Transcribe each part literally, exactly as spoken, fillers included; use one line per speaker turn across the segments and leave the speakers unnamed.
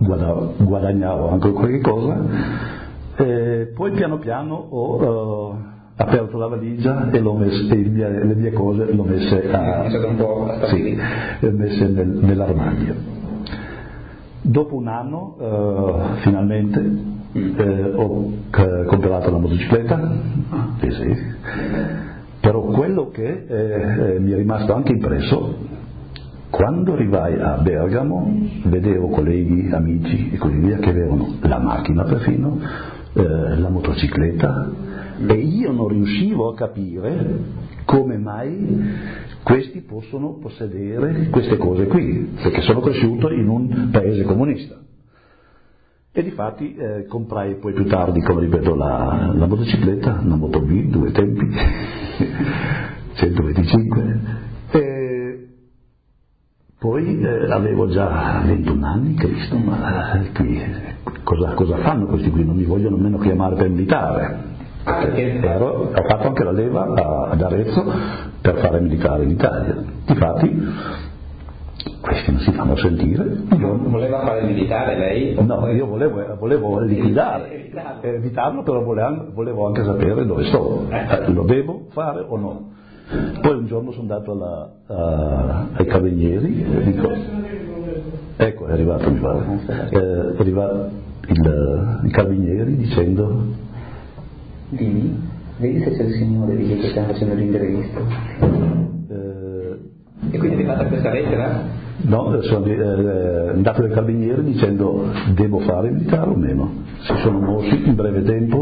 guadagnavo anche qualche cosa. E poi piano piano ho uh, aperto la valigia e l'ho messa, e mie, le mie cose l'ho messe, a,
un po' a
sì, messe nel, nell'armadio. Dopo un anno uh, finalmente eh, ho c- comprato la motocicletta, sì, sì. Però quello che eh, eh, mi è rimasto anche impresso, quando arrivai a Bergamo vedevo colleghi, amici e così via che avevano la macchina perfino, eh, la motocicletta, e io non riuscivo a capire come mai questi possono possedere queste cose qui, perché sono cresciuto in un paese comunista. E difatti eh, comprai poi più tardi, come ripeto, la, la motocicletta, una Moto B, due tempi, centoventicinque, e poi eh, avevo già ventuno anni, Cristo, ma eh, qui cosa, cosa fanno questi qui? Non mi vogliono nemmeno chiamare per militare. Perché ero, ho fatto anche la leva a, ad Arezzo per fare militare in Italia. Difatti questi non si fanno sentire.
Non voleva fare il militare lei?
No, io volevo, volevo liquidare, evitarlo, però volevo, volevo anche sapere dove sto. Eh, lo devo fare o no? Poi un giorno sono andato alla, uh, ai carabinieri e dico, ecco è arrivato mi pare, eh, è arrivato il, i carabinieri dicendo,
dimmi, vedi se c'è il signore lì che stiamo facendo l'intervista.
Eh,
e quindi ti è fatta questa lettera?
No, sono eh, andato dai carabinieri dicendo devo fare il militare o meno. Si sono mossi in breve tempo.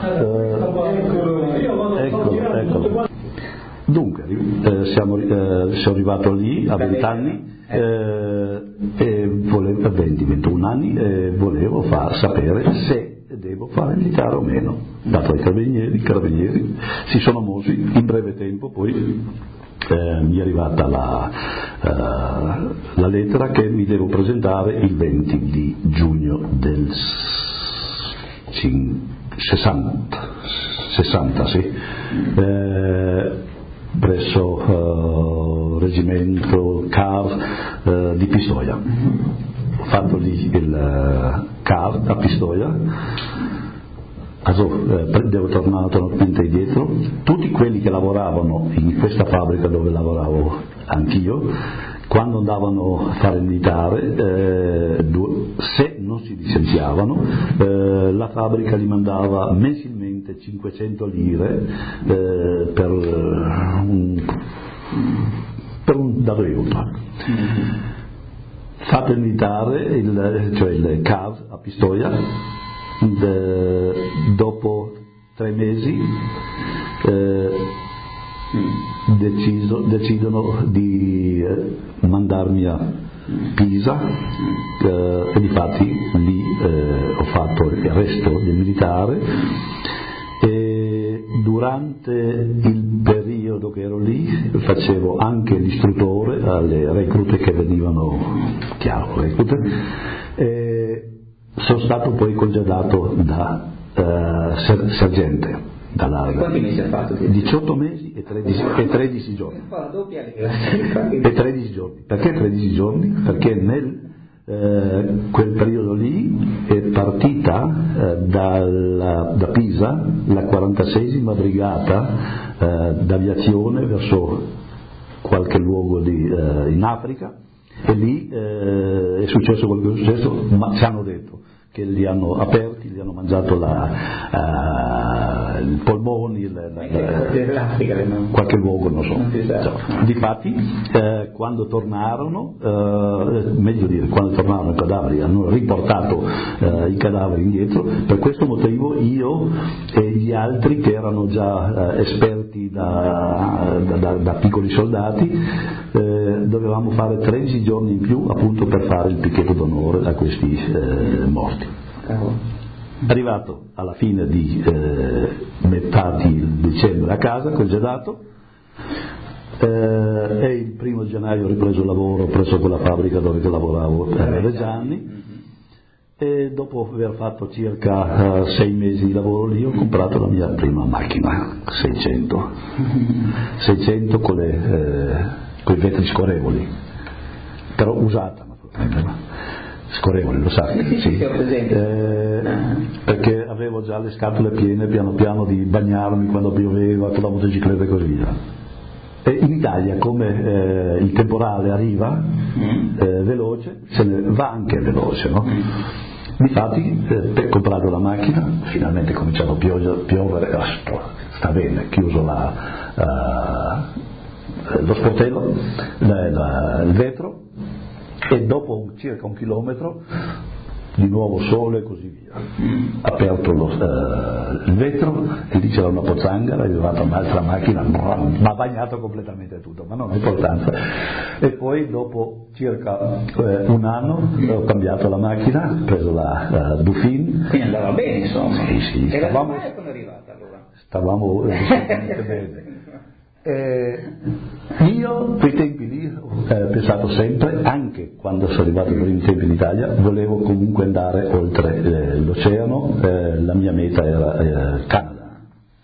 Eh, eccolo, eccolo. Dunque, eh, siamo, eh, sono arrivato lì a venti anni eh, e volevo, a venti ventuno anni e volevo far sapere se devo fare il militare o meno. Dato ai carabinieri, i carabinieri si sono mossi in breve tempo, poi eh, mi è arrivata la, uh, la lettera che mi devo presentare il venti di giugno del sessanta, sessanta sì, eh, presso uh, reggimento C A R uh, di Pistoia. Ho fatto lì il uh, C A R a Pistoia. Also, eh, devo tornare naturalmente indietro. Tutti quelli che lavoravano in questa fabbrica dove lavoravo anch'io, quando andavano a fare il militare, eh, due, se non si licenziavano, eh, la fabbrica li mandava mensilmente cinquecento lire eh, per un, per un dato aiuto. Fatto il militare, il, cioè il C A V a Pistoia, de, dopo tre mesi eh, deciso, decidono di eh, mandarmi a Pisa eh, e difatti lì eh, ho fatto il resto del militare e durante il periodo che ero lì facevo anche l'istruttore alle reclute che venivano, chiaro, reclute, e sono stato poi congedato da uh, ser- sergente, da larga.
Quanti mesi ha fatto?
diciotto mesi e tredici, e tredici giorni. E tredici giorni. Perché tredici giorni? Perché nel eh, quel periodo lì è partita eh, dalla, da Pisa la quarantaseiesima brigata eh, d'aviazione verso qualche luogo di, eh, in Africa, e lì eh, è successo quello che è successo, ma ci hanno detto che li hanno aperti, li hanno mangiato la, uh, il polmoni, il, la, la, qualche luogo, non so. Cioè, difatti, eh, quando tornarono, eh, meglio dire, quando tornarono i cadaveri, hanno riportato eh, i cadaveri indietro. Per questo motivo io e gli altri che erano già eh, esperti da, da, da, da piccoli soldati eh, dovevamo fare tredici giorni in più appunto per fare il picchetto d'onore a questi eh, morti. Arrivato alla fine di eh, metà di dicembre a casa, congedato, eh, e il primo gennaio ho ripreso il lavoro presso quella fabbrica dove lavoravo per Reggiani, e dopo aver fatto circa uh, sei mesi di lavoro lì ho comprato la mia prima macchina, seicento, seicento con, le, eh, con i vetri scorrevoli, però usata naturalmente. scorrevoli, lo sai?
Sì, sì, sì, ho presente.
Eh, perché avevo già le scatole piene piano piano di bagnarmi quando pioveva con la motocicletta e così via. E in Italia, come eh, il temporale arriva eh, veloce, se ne va anche veloce, no? Difatti, eh, comprato la macchina, finalmente è cominciato a piovere, piovere oh, sta bene, chiuso la, uh, lo sportello, la, la, il vetro, e dopo circa un chilometro di nuovo sole e così via, aperto lo, uh, il vetro e lì c'era una pozzanghera, è arrivata un'altra macchina, mi ha bagnato completamente tutto, ma non ha importanza. E poi dopo circa eh, un anno ho cambiato la macchina, ho preso la uh, Dufin.
Quindi andava bene, insomma.
Sì, sì,
e
stavamo,
la quando è arrivata allora?
Stavamo assolutamente bene. Eh, io quei tempi lì ho eh, pensato sempre, anche quando sono arrivato ai primi tempi in Italia, volevo comunque andare oltre eh, l'oceano, eh, la mia meta era eh, Canada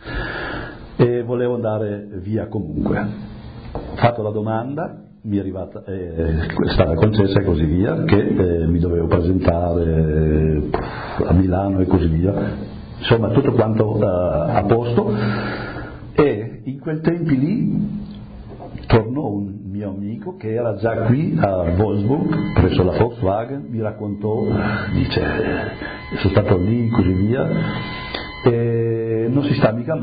e volevo andare via comunque. Ho fatto la domanda, mi è arrivata, eh, è stata concessa e così via, che eh, mi dovevo presentare eh, a Milano e così via, insomma tutto quanto eh, a posto. E in quel tempi lì tornò un mio amico che era già qui a Wolfsburg presso la Volkswagen, mi raccontò, dice sono stato lì così via e non si sta mica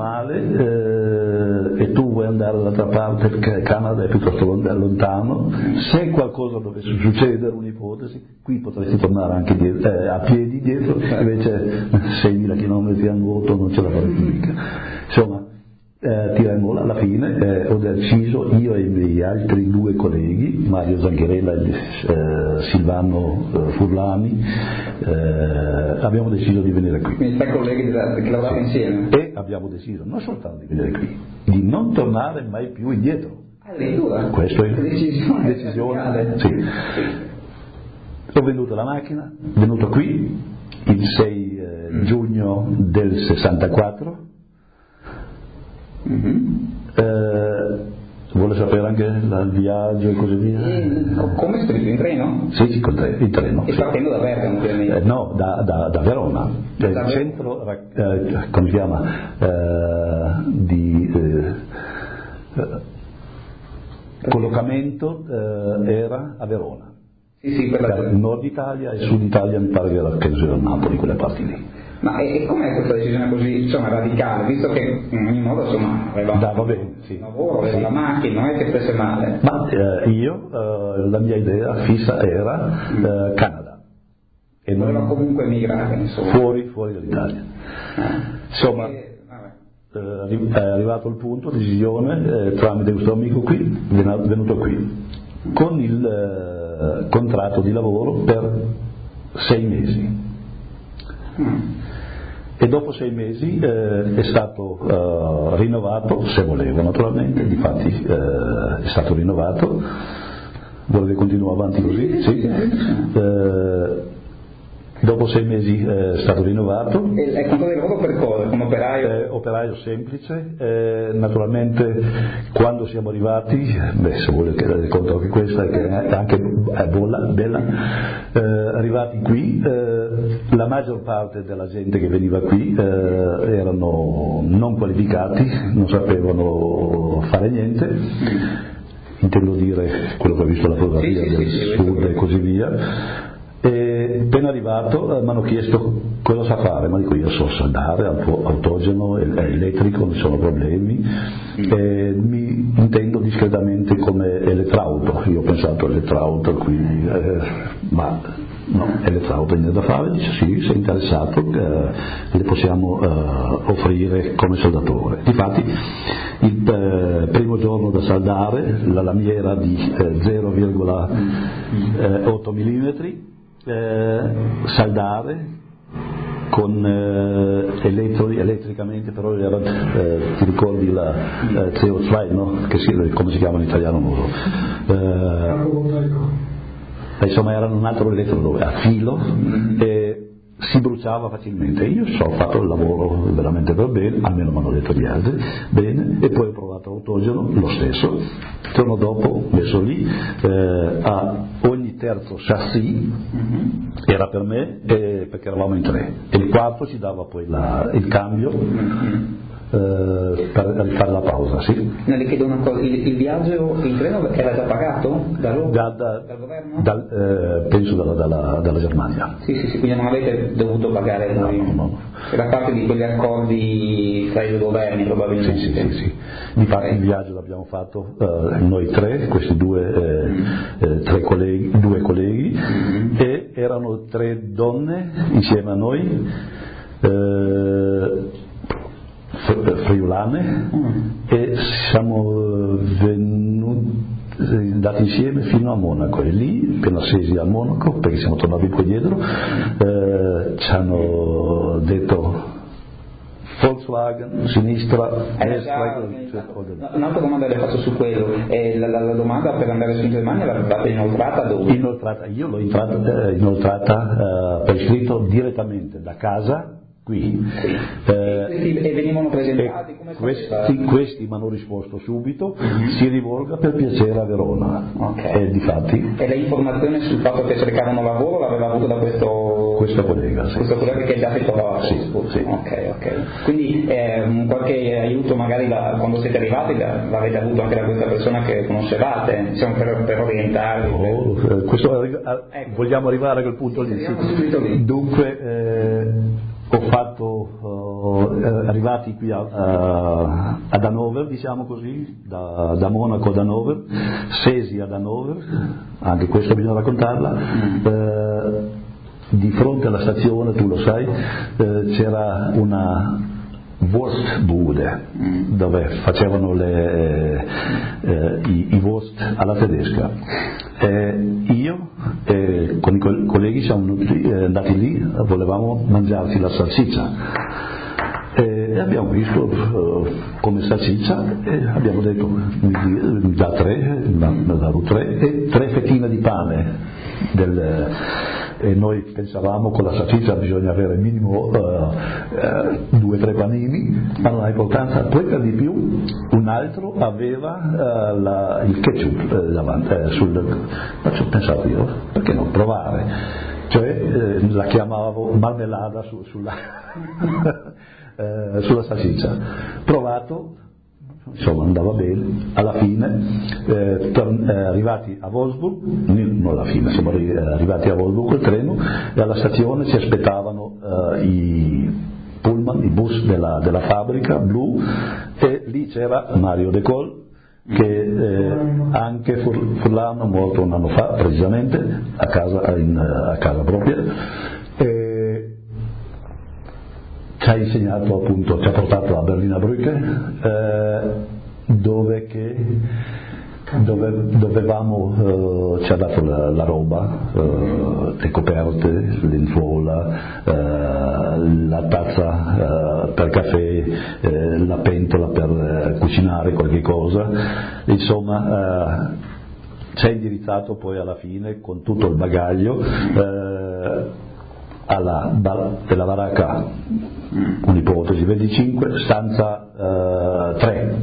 male eh, e tu vuoi andare dall'altra parte perché il Canada è piuttosto lontano, se qualcosa dovesse succedere, un'ipotesi, qui potresti tornare anche dietro, eh, a piedi dietro, invece seimila chilometri a nuoto non ce la farei più mica. Insomma, Eh, tirammo alla fine, eh, ho deciso io e i miei altri due colleghi, Mario Zanghirella e eh, Silvano eh, Furlani, eh, abbiamo deciso di venire qui.
Quindi tre colleghi che lavoravano insieme?
E abbiamo deciso non soltanto di venire qui, di non tornare mai più indietro.
Addirittura?
Questo è
decisione.
decisione sì. Ho venduto la macchina, venuto qui il sei eh, giugno del sessantaquattro.
Mm-hmm.
Eh, vuole sapere anche il viaggio e così via?
E come è scritto? In treno?
Sì, sì, con tre, in treno.
E
sì.
partendo da Bergamo ovviamente?
Eh, no, da, da, da Verona.
Da
il
Verona.
centro, eh, come si chiama, eh, di eh, eh, collocamento eh, era a Verona.
Sì, sì, per la...
Per il nord Italia e sud Italia mi pare che era penso a Napoli, quelle parti lì.
Ma e, e com'è questa decisione così, insomma, radicale, visto che in ogni modo, insomma, aveva
da, va bene, sì.
un lavoro, aveva
sì.
la macchina, non è che stesse male?
Ma eh, io, eh, la mia idea fissa era eh, Canada. E
voleva
non
comunque emigrare, insomma.
Fuori, fuori dall'Italia.
Eh.
Insomma,
e,
eh, è arrivato il punto, decisione, eh, tramite questo amico qui, venuto qui, con il eh, contratto di lavoro per sei mesi.
Mm.
E dopo sei mesi eh, è stato eh, rinnovato, se volevo naturalmente, difatti eh, è stato rinnovato. Vuole che continuo avanti così? Sì. Eh, dopo sei mesi eh, è stato rinnovato.
E è contratto di lavoro per cosa? Come operaio?
Eh, operaio semplice, eh, naturalmente quando siamo arrivati, beh se vuole che le conto anche questa, che è anche è bolla, bella, eh, arrivati qui, eh, la maggior parte della gente che veniva qui eh, erano non qualificati, non sapevano fare niente, intendo dire quello che ho visto la fotografia
sì, sì,
del
sì,
sud e così via. E appena arrivato eh, mi hanno chiesto cosa sa fare, ma dico io so soldare, auto, autogeno, è elettrico, non ci sono problemi, e mi intendo discretamente come elettrauto. Io ho pensato elettrauto qui, eh, ma no, elettrauto niente da fare. Dice sì, sei interessato, eh, le possiamo eh, offrire come soldatore. Difatti il eh, primo giorno da saldare la lamiera di eh, zero virgola otto millimetri, Eh, saldare con eh, elettrodi, elettricamente, però era, eh, ti ricordi la eh, C O due, no? Che si, come si chiama in italiano non lo so. Eh, insomma era un altro elettrodo a filo e si bruciava facilmente. Io so, ho fatto il lavoro veramente per bene, almeno mi hanno detto gli altri, bene, e poi ho provato autogeno, lo stesso. Il giorno dopo, messo lì, eh, a ogni terzo chassis
Mm-hmm.
era per me eh, perché eravamo in tre, e il quarto ci dava poi la, il cambio
Mm-hmm.
eh, per fare la pausa, sì.
No, le chiedo una cosa, il, il viaggio in treno era già pagato da loro?
Da, da,
dal governo?
dal, eh, penso dalla, dalla, dalla Germania.
Sì, sì, sì, quindi non avete dovuto pagare
No,
voi.
no, no.
Era parte di quegli accordi tra i due governi probabilmente.
Sì, sì, sì, sì. Infatti il viaggio l'abbiamo fatto eh, noi tre, questi due, eh,
Mm.
eh, tre colleghi, due colleghi,
Mm-hmm.
e erano tre donne insieme a noi, eh, fr- friulane,
Mm.
e siamo venuti andati insieme fino a Monaco, e lì appena scesi a Monaco, perché siamo tornati poi dietro, eh, ci hanno detto Volkswagen, sinistra,
Era
destra,
già
cioè,
organizzato. No, un'altra domanda le faccio su quello. Eh, la, la, la domanda per andare su in Germania l'avevate inoltrata dove?
inoltrata, io l'ho inoltrata, eh, inoltrata eh, per iscritto direttamente da casa qui.
Sì.
Eh,
E, e venivano presentati
e
come
questi, questi mi hanno risposto subito,
Mm-hmm.
si rivolga per piacere a Verona.
Ok.
E difatti
E l'informazione sul fatto che cercavano lavoro l'aveva avuto da questo
questo collega, sì.
questo collega che già si trovava a
Sì,
Wolfsburg.
sì.
Ok, ok. Quindi eh, qualche aiuto magari da, quando siete arrivati da, l'avete avuto anche da questa persona che conoscevate, diciamo, per, per orientarvi?
Oh, eh, questo arri- a-
Ecco.
vogliamo arrivare a quel punto lì.
Arriviamo subito lì.
Dunque eh, ho fatto eh, arrivati qui a, a, ad Hannover, diciamo così, da, da Monaco ad Hannover, scesi ad Hannover, anche questo bisogna raccontarla.
Mm.
eh, di fronte alla stazione, tu lo sai, eh, c'era una Wurstbude
Mm.
dove facevano le, eh, i, i Wurst alla tedesca. E io e con i co- colleghi siamo venuti, eh, andati lì, volevamo mangiarci la salsiccia. E abbiamo visto eh, come salsiccia e abbiamo detto mi dà tre, mi dà tre, e tre fettine di pane. Del, e noi pensavamo con la salsiccia bisogna avere minimo uh, uh, due o tre panini, ma non ha importanza. Poi per di più un altro aveva uh, la, il ketchup uh, davanti, uh, sul, ma ci ho pensato io, perché non provare? Cioè eh, la chiamavo marmellata su, sulla, eh, sulla salsiccia. Provato, insomma andava bene. Alla fine eh, tor- eh, arrivati a Wolfsburg, non alla fine, siamo arri- arrivati a Wolfsburg col treno, e alla stazione ci aspettavano eh, i pullman, i bus della, della fabbrica blu, e lì c'era Mario De Col, che eh, anche Fur- Furlano, morto un anno fa precisamente, a casa, in, a casa propria, e ci ha insegnato, appunto, ci ha portato a Berlina Brücke, eh, dove, che, dove dovevamo, eh, ci ha dato la, la roba, eh, le coperte, lenzuola, eh, la tazza eh, per caffè, eh, la pentola per eh, cucinare qualche cosa, insomma eh, ci ha indirizzato poi alla fine con tutto il bagaglio eh, alla bar- della baracca, un'ipotesi, venticinque, stanza eh, tre.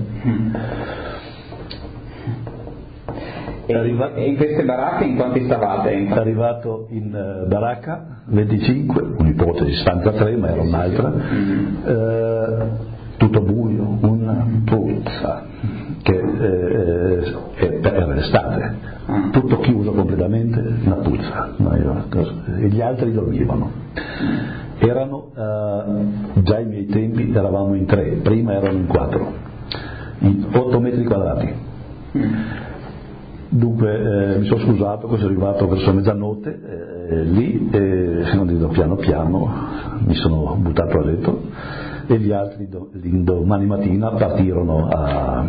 E,
Arriva-
e in queste baracche in quanti stavate? In
È
quanti-
arrivato in eh, baracca venticinque, un'ipotesi, stanza tre, ma era un'altra, eh, tutto buio, una puzza, che eh, eh, era l'estate, tutto chiuso completamente, una puzza, no, io- e gli altri dormivano. Erano, eh, già ai miei tempi eravamo in tre, prima erano in quattro, in otto metri quadrati. Dunque eh, mi sono scusato che sono arrivato verso mezzanotte eh, lì, e sono andato piano piano, mi sono buttato a letto, e gli altri do, domani mattina partirono a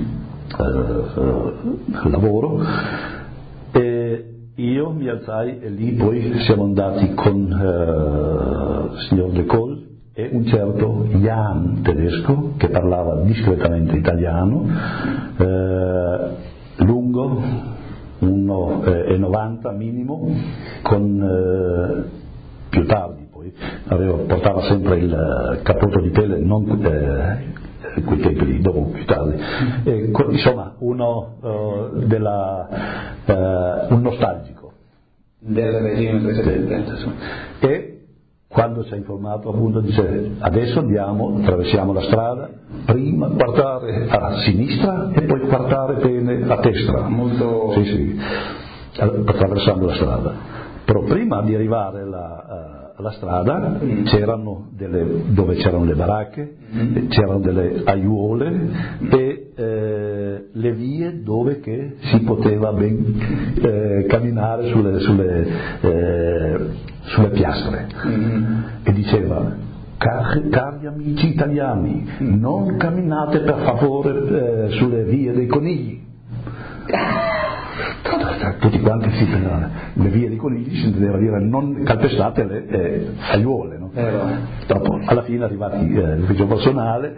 eh, lavoro, e io mi alzai, e lì poi siamo andati con il eh, signor De Col e un certo Jan tedesco che parlava discretamente italiano, eh, lungo, uno e novanta minimo, con eh, più tardi poi aveva, portava sempre il cappotto di pelle, non eh, quei tempi lì, dopo più tardi, e, co- insomma uno eh, della, eh, un nostalgico,
del regime precedente.
E quando ci ha informato appunto dice adesso andiamo, attraversiamo la strada, prima guardare a sinistra e poi guardare bene a destra.
Molto...
Sì, sì, attraversando la strada. Però prima di arrivare alla, alla strada mm. c'erano delle, dove c'erano le baracche, mm. c'erano delle aiuole mm. e eh, le vie dove che si poteva ben eh, camminare sulle, sulle, eh, sulle piastre. Mm. E diceva: Cari, cari amici italiani, mm. non camminate per favore eh, sulle vie dei conigli. Tutti quanti si prendevano le vie dei conigli, si intendeva dire non calpestate le eh, aiuole, no?
eh,
Dopo, alla fine arrivati eh, l'ufficio personale,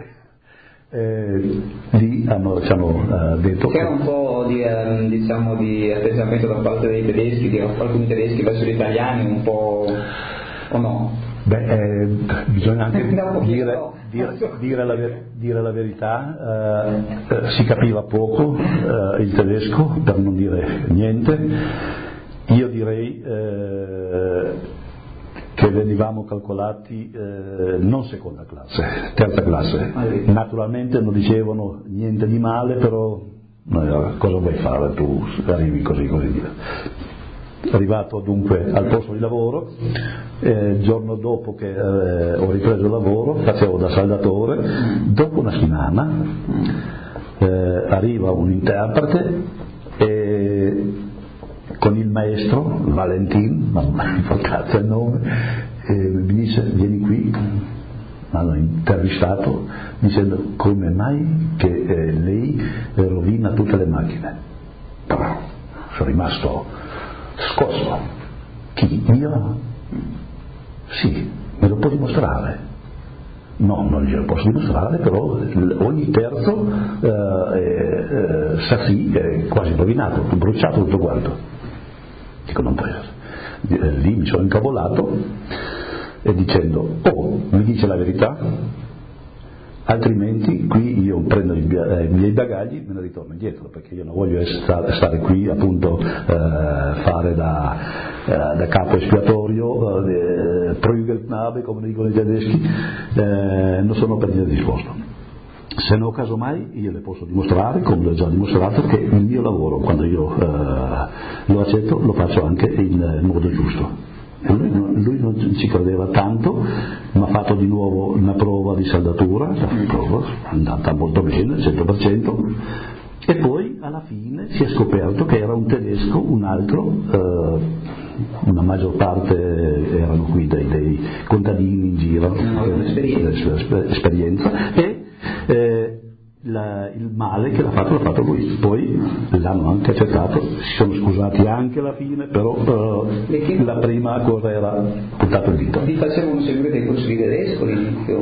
eh, lì hanno, ci hanno eh, detto
c'era un po' di, eh, diciamo, di atteggiamento da parte dei tedeschi, di alcuni tedeschi verso gli italiani, un po' o no?
Beh, eh, bisogna anche dire, dire, dire, la, dire la verità, eh, eh, si capiva poco eh, il tedesco, per non dire niente. Io direi eh, che venivamo calcolati eh, non seconda classe, terza classe. Naturalmente non dicevano niente di male, però no, cosa vuoi fare, tu arrivi così così via. Arrivato dunque al posto di lavoro, eh, il giorno dopo che eh, ho ripreso il lavoro, facevo da saldatore, dopo una settimana eh, arriva un interprete e con il maestro Valentin, ma non mi importato il nome, e mi dice: vieni qui. Mi hanno intervistato dicendo: come mai che eh, lei rovina tutte le macchine? Però sono rimasto scosso. Chi? Io? Sì, me lo può dimostrare? No, non glielo posso dimostrare, però ogni terzo eh, eh, sa sì, è quasi rovinato, bruciato tutto quanto. Dico: non può essere. Eh, lì mi sono incavolato e dicendo: oh, mi dice la verità? Altrimenti qui io prendo i miei bagagli e me ne ritorno indietro, perché io non voglio stare, stare qui appunto eh, fare da, eh, da capo espiatorio, eh, Prügelknabe come dicono i tedeschi, eh, non sono per niente disposto. Se no, casomai io le posso dimostrare, come l'ho già dimostrato, che il mio lavoro, quando io eh, lo accetto, lo faccio anche in modo giusto. E lui, lui non ci credeva tanto, mi ha fatto di nuovo una prova di saldatura, la prova è andata molto bene, cento per cento, e poi alla fine si è scoperto che era un tedesco, un altro, eh, una maggior parte erano qui dei, dei contadini in giro, eh, esperienza, e eh, La, il male che l'ha fatto l'ha fatto lui, poi l'hanno anche accettato, si sono scusati anche alla fine, però uh, la prima cosa era puntato il dito.
Vi facevano seguire dei corsi di tedesco all'inizio?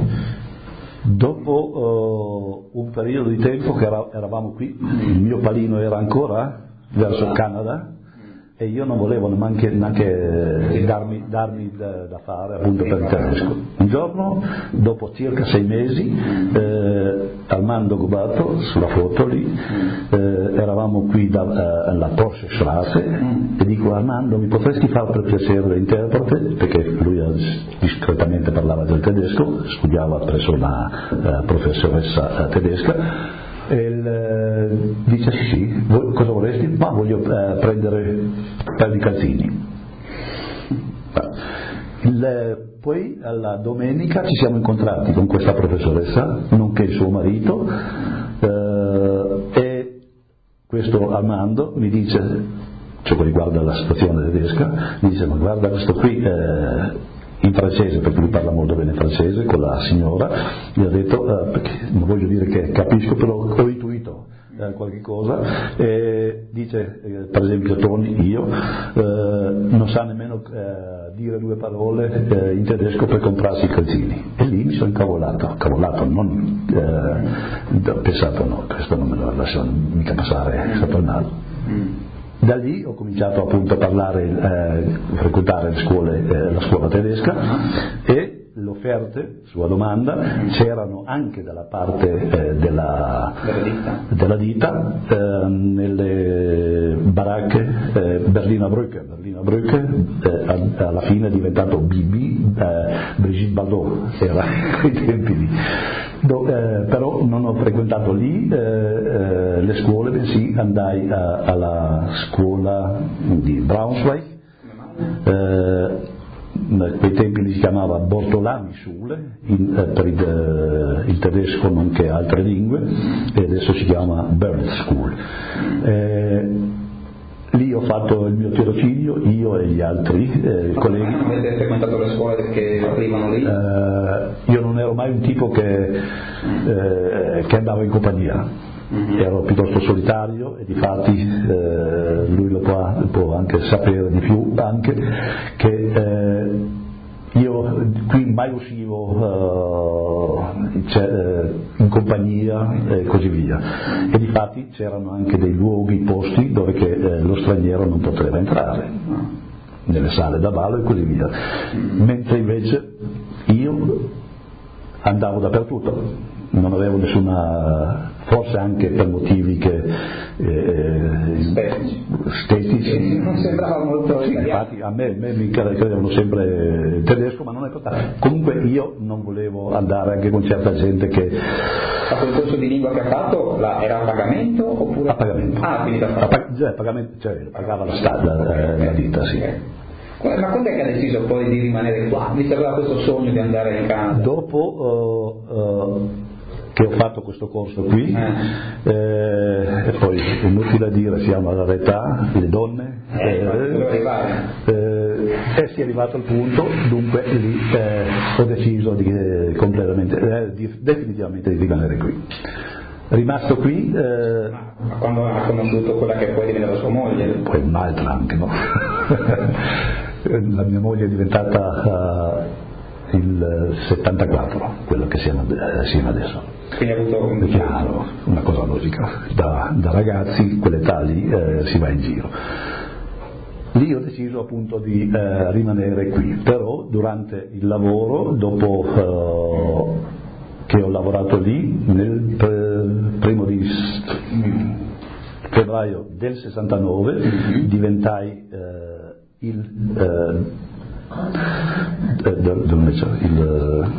Dopo uh, un periodo di tempo che era, eravamo qui, il mio palino era ancora verso il Canada e io non volevo neanche, neanche darmi, darmi da, da fare appunto per il tedesco. Un giorno, dopo circa sei mesi, eh, Armando Gubato, sulla foto lì, eh, eravamo qui alla eh, Porsche Straße e dico: Armando, mi potresti fare per piacere da interprete? Perché lui discretamente parlava del tedesco, studiava presso una eh, professoressa eh, tedesca. E il, eh, dice: sì sì, voi cosa vorresti? Ma voglio eh, prendere un paio di calzini. Il, eh, poi alla domenica ci siamo incontrati con questa professoressa, nonché il suo marito, eh, e questo Armando mi dice, ciò che riguarda la situazione tedesca, mi dice: ma guarda questo qui eh, in francese, perché lui parla molto bene francese con la signora, gli ho detto, eh, perché non voglio dire che capisco, però ho intuito eh, qualche cosa, e dice eh, per esempio Tony, io eh, non sa nemmeno eh, dire due parole eh, in tedesco per comprarsi i calzini, e lì mi sono incavolato, cavolato, non eh, ho pensato: no, questo non me lo lascio mica passare sopra il naso. Da lì ho cominciato appunto a parlare, eh, frequentare le scuole, eh, la scuola tedesca, e le offerte, sua domanda, c'erano anche dalla parte eh, della,
della ditta,
della ditta eh, nelle baracche eh, Berliner Brücke, Berliner Brücke eh, alla fine è diventato B B, eh, Brigitte Bardot era quei tempi lì. Do, eh, però non ho frequentato lì eh, eh, le scuole, bensì andai a, alla scuola di Braunschweig, eh, quei tempi li si chiamava Bortolami Schule in, eh, per il, eh, il tedesco nonché altre lingue, e adesso si chiama Bird School. Eh, lì ho fatto il mio tirocinio, io e gli altri eh, colleghi.
Ma non avete frequentato le scuole che aprivano lì?
Eh, io non ero mai un tipo che, eh, che andava in compagnia. Mm-hmm. Ero piuttosto solitario e difatti eh, lui lo può, può anche sapere di più anche che eh, io qui mai uscivo uh, eh, in compagnia e così via, e difatti c'erano anche dei luoghi, posti dove che, eh, lo straniero non poteva entrare, nelle sale da ballo e così via, mentre invece io andavo dappertutto, non avevo nessuna, forse anche per motivi che eh, stetici,
non sembrava molto
sì, infatti a me, me mi credevano sempre tedesco, ma non è importante. Comunque io non volevo andare anche con certa gente che
ma quel corso di lingua che ha fatto la, era a pagamento oppure
a pagamento,
ah quindi da
a pag- cioè, pagamento, cioè pagava la, sta, la, eh, la ditta, sì.
Ma quando è che ha deciso poi di rimanere qua? Visto che aveva questo sogno di andare in Canada?
Dopo uh, uh, che ho fatto questo corso qui, eh. Eh, e poi inutile dire, siamo alla età, le donne,
eh,
eh, eh, eh, si è arrivato al punto, dunque lì eh, ho deciso di, eh, completamente, eh, di, definitivamente di rimanere qui. Rimasto qui, eh,
ma quando ha conosciuto quella che poi diventa sua moglie?
Poi un'altra anche, no? La mia moglie è diventata uh, il settantaquattro, quello che siamo assieme adesso.
Quindi ha avuto un...
È chiaro, una cosa logica, da, da ragazzi quell'età lì eh, si va in giro. Lì ho deciso appunto di eh, rimanere qui, però durante il lavoro, dopo eh, che ho lavorato lì, nel eh, primo di febbraio del sessantanove mm-hmm. diventai eh, il, eh, il, il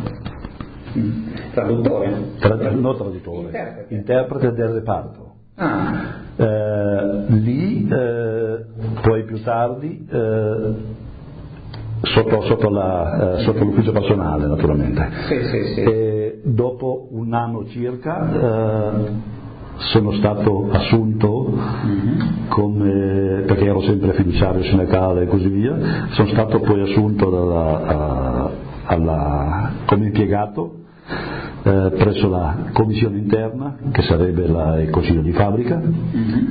traduttore,
Tra, no traduttore, interprete. interprete del reparto.
Ah.
Eh, lì eh, poi più tardi eh, sotto, sotto, la, eh, sotto l'ufficio personale naturalmente.
Sì, sì, sì.
E dopo un anno circa eh, sono stato assunto mm-hmm. come, perché ero sempre fiduciario sindacale e così via, sono stato poi assunto dalla, a, alla, come impiegato eh, presso la commissione interna, che sarebbe la, il consiglio di fabbrica, mm-hmm.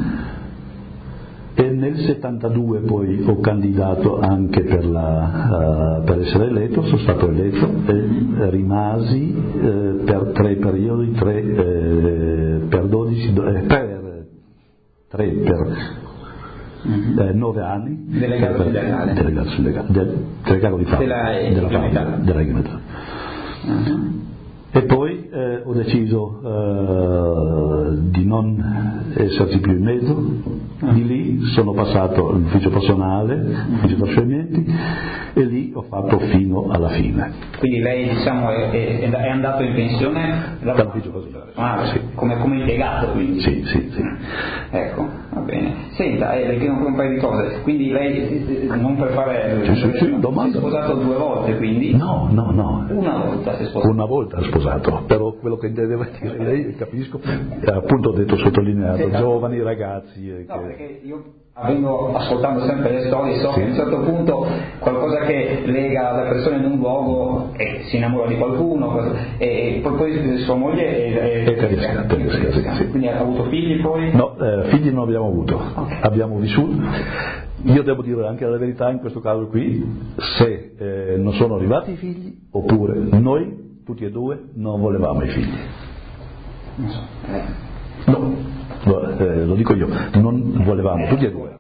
e nel settantadue poi ho candidato anche per, la, uh, per essere eletto, sono stato eletto e rimasi eh, per tre periodi, tre, eh, per dodici, eh, per tre per mm-hmm. eh, nove anni
delegato sindacale,
delegato sindacale, del, delegato di fabbrica
della,
della fabbrica, della Imetà. Uh-huh. E poi eh, ho deciso eh, di non esserci più in mezzo, di lì sono passato all'ufficio personale, ufficio trasferimenti, e lì ho fatto fino alla fine.
Quindi lei diciamo è, è, è andato in pensione
dall'ufficio personale?
Ah, sì. come, come impiegato quindi?
Sì, sì, sì.
Ecco, va bene. Senta, eh, le chiedo un paio di cose, quindi lei non per fare...
Sì, sì, sì, domanda.
Si è sposato due volte quindi?
No, no, no.
Una volta si è sposato?
Una volta è sposato, però quello che intendeva dire lei, capisco, appunto ho detto, sottolineato, sì, giovani, ragazzi. E
no,
che...
perché io avendo, ascoltando sempre le storie, so sì. che a un certo punto qualcosa che lega le persone in un luogo e si innamora di qualcuno e poi, poi sua moglie è,
è tedesca, tedesca, sì, sì.
Quindi ha avuto figli poi?
No, eh, figli non abbiamo avuto, okay. Abbiamo vissuto. Io devo dire anche la verità in questo caso qui, se eh, non sono arrivati i figli oppure noi tutti e due non volevamo i figli.
Non so. Eh.
No, no eh, lo dico io, non volevamo tutti e due.